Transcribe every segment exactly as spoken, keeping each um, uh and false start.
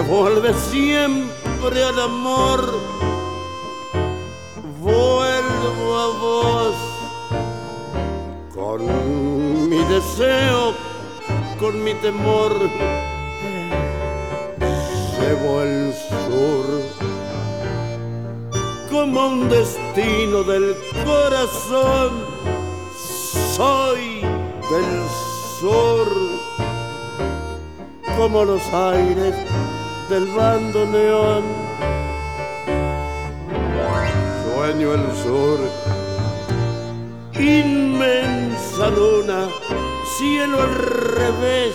vuelve siempre al amor, vuelvo a vos con mi deseo, con mi temor. Llevo el sur como un destino del corazón, soy del sur como los aires del bandoneón. Sueño el sur, inmensa luna, cielo al revés.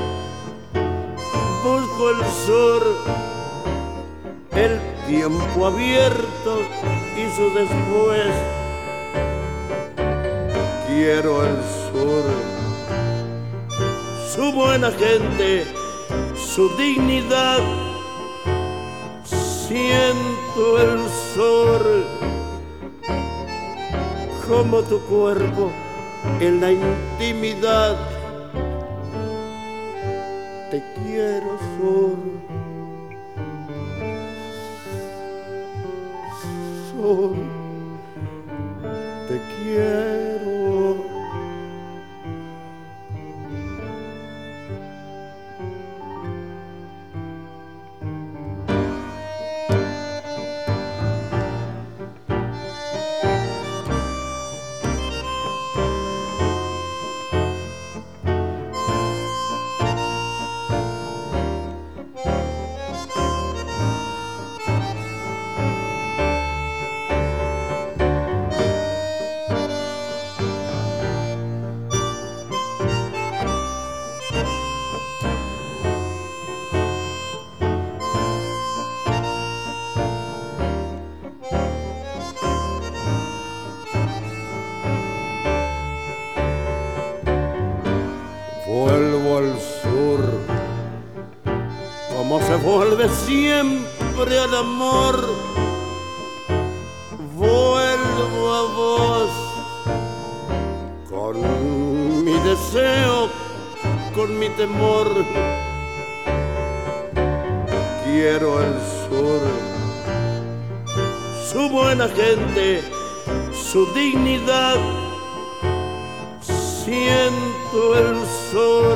Busco el sur, el tiempo abierto y su después. Quiero el sur, su buena gente, su dignidad. Siento el sur como tu cuerpo en la intimidad. Te quiero, sur, sur, te quiero. Vuelvo al sur, como se vuelve siempre al amor. Vuelvo a vos con mi deseo, con mi temor. Quiero el sur, su buena gente, su dignidad. Siento el sur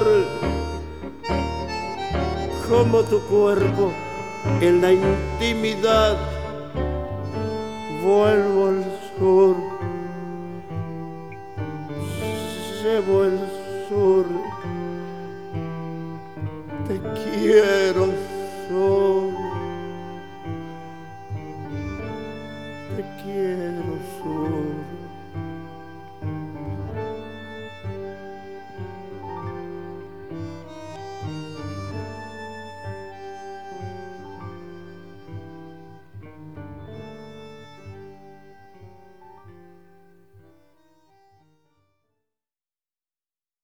como tu cuerpo en la intimidad. Vuelvo al sur, llevo el sur. Te quiero, sur, te quiero, sur.